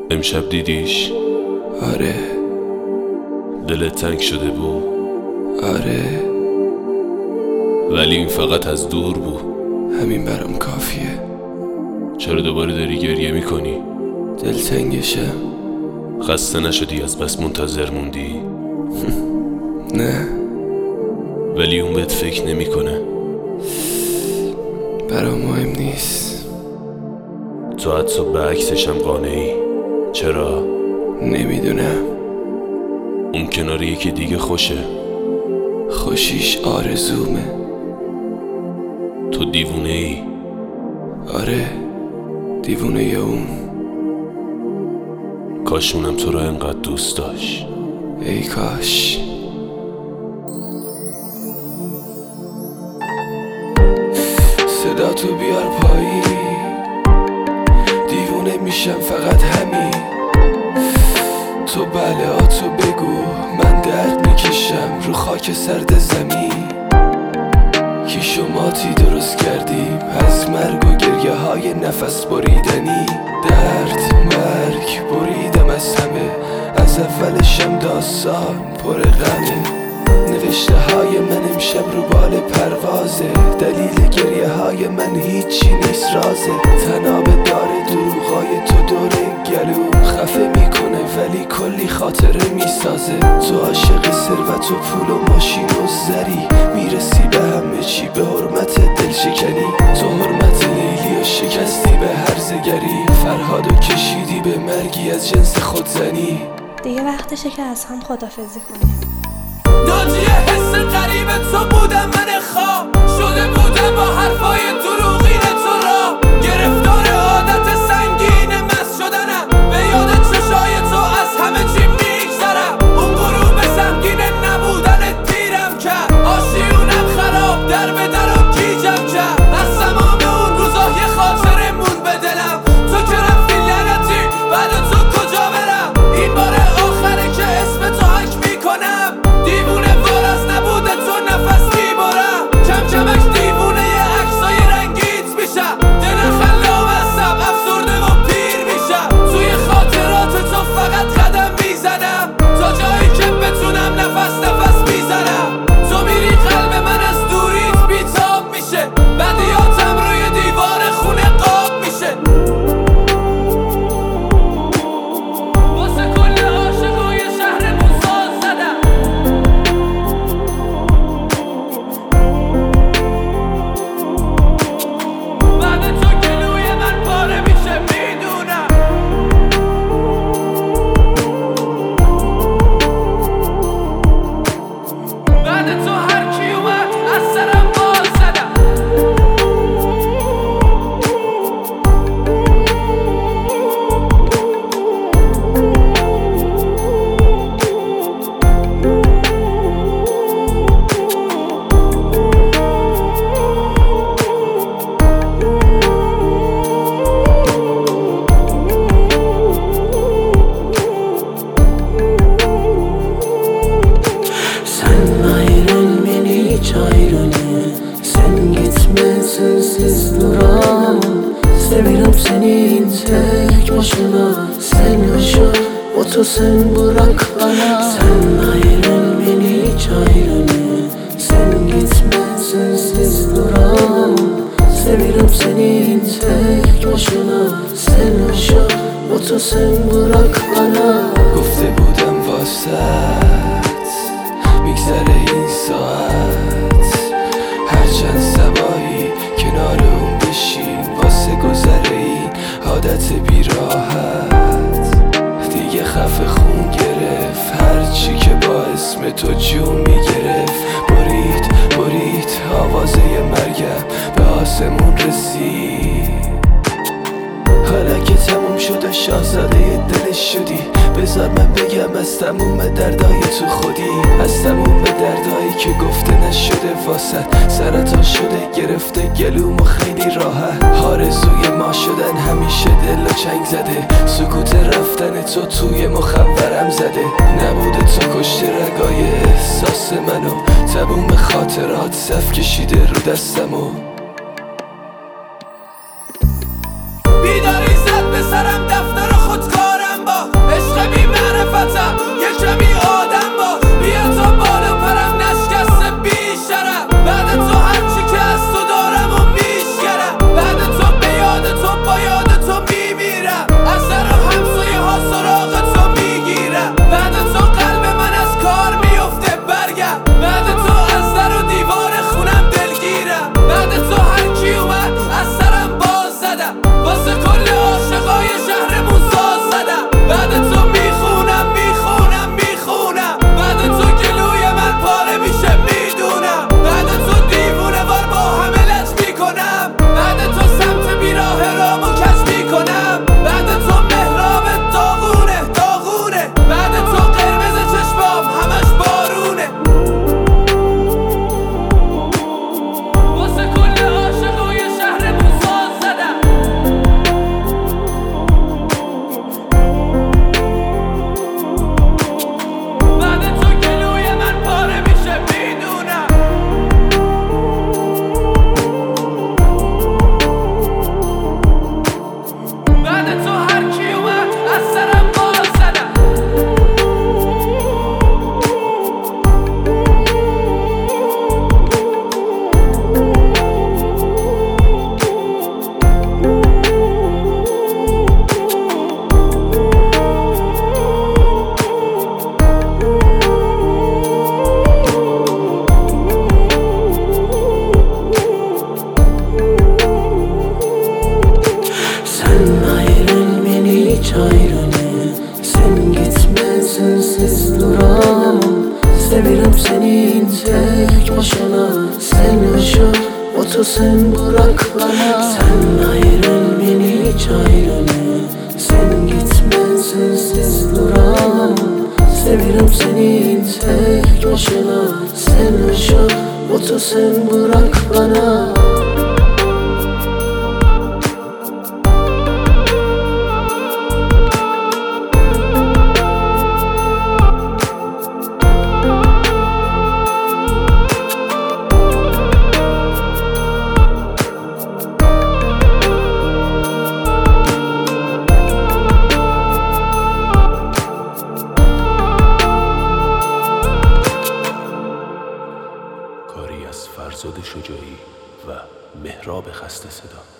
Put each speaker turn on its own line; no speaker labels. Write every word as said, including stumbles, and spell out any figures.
امشب دیدیش؟
آره.
دلت تنگ شده بود؟
آره،
ولی این فقط از دور بود.
همین برام کافیه.
چرا دوباره داری گریه میکنی؟
دلتنگشم.
خسته نشدی از بس منتظر موندی؟
نه،
ولی اون بهت فکر نمیکنه.
برام مهم نیست.
تو حتی به عکسشم قانعی. چرا؟
نمیدونم.
اون کنار یکی دیگه خوشه.
خوشیش آرزومه.
تو دیوونه ای.
آره، دیوونه یا اون.
کاشونم تو رو انقدر دوست داشت.
ای کاش. صدا تو بیار پایی، دیوونه میشم فقط همین. تو بله ها تو بگو، من درد میکشم رو خاک سرد زمین. کی شماتی درست کردیم از مرگ و گریه های نفس بریدنی. درد مرگ بریدم از همه، از اولشم داستان پر غمه. نوشته های من امشب رو بال پروازه، دلیل گریه های من هیچی نیست رازه. تناب داره دروغای تو دور گلو، خفه میکنه ولی کلی خاطره میسازه. تو عاشق ثروت و پول و ماشین و زری، میرسی به همه چی به حرمت دل شکنی. تو حرمت لیلی و شکستی به هرزگری، فرهادو کشیدی به مرگی از جنس خودزنی.
دیگه وقتشه که از هم خدافزی کنیم.
ناجیه حس غریب تو بودم، من خواب شده بودم با حرفای دروغین تو را. گرفتار عادت سنگین مست شدنم، به یاد چشای تو از همه چی میگذرم. اون غروب سنگین نبودن دیرم کرد، آشیونم خراب در به در و گیجم کرد. از تمام اون روزا یه خاطره مون به دلم، تو که رفتی لعنتی بعد تو کجا برم. این بار آخره که اسم تو حک میکنم، دیوونه وار از نبوده تو نفس میبرم. کم کمش دیوونه یه عکسای رنگیت میشم، دل خلام هستم افسرده و پیر میشم. توی خاطرات تو فقط قدم میزنم، تا جایی که بتونم نفس نفس میزنم. تو میری قلب من از دوریت بیتاب میشه، بدیاتم روی دیوار خونه قاب میشه. واسه کل عاشقای شهرمون ساز زدم. بعد تو گلوی من پاره میشه میدونم. بعد تو هر کی اومد از سرم باز زدم.
Sen ayrıl beni hiç ayrılma, sen gitme sensiz duramam. Seviyorum seni tek başına, sen yaşa otur sen bırak bana. Sen ayrıl beni hiç ayrılma, sen gitme sensiz duramam. Seviyorum seni tek başına, sen yaşa otur sen bırak bana.
گفته بودم واسط میگذره این ساعت، هرچند سبایی کنار اون بشین واسه گذره این عادت بیراحت. دیگه خفه خون گرفت هرچی که با اسم تو جون میگرفت. برید برید آوازه مرگم به آسمون رسید. حالا که تموم شده شاهزاده دلش شدی، بذار من بگم از تموم دردای تو خودی. از تموم دردایی که گفته نشده واسد، سرطان شده گرفته گلوم و خیلی راحت. آرزوی ما شدن همیشه دل و چنگ زده، سکوت رفتن تو توی مخورم زده. نبوده تو کشته رگای احساس منو، تموم خاطرات صف کشیده رو دستمو.
بیداری زد به سرم دفتر خودکارم
ayrını. Sen gitme sensiz duramam. Severim senin tek başına. Sen yaşa otur sen bırak bana. Sen ayrıl beni hiç ayrını. Sen gitme sensiz duramam. Severim senin tek başına. Sen yaşa otur sen bırak bana.
کاری از فرزاد شجاعی و مهراب خسته صدا.